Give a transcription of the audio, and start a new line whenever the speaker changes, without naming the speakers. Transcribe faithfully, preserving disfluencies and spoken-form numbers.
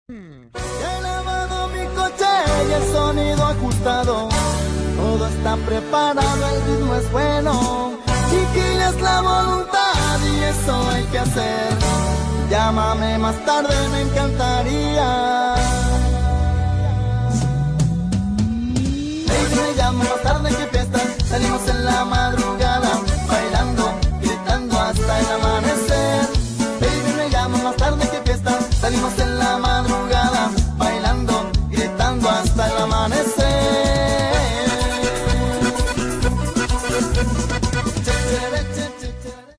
He lavado mi coche y el sonido ajustado. Todo está preparado, el ritmo es bueno. Chiquilla es la voluntad y eso hay que hacer. Llámame más tarde, me encantaría.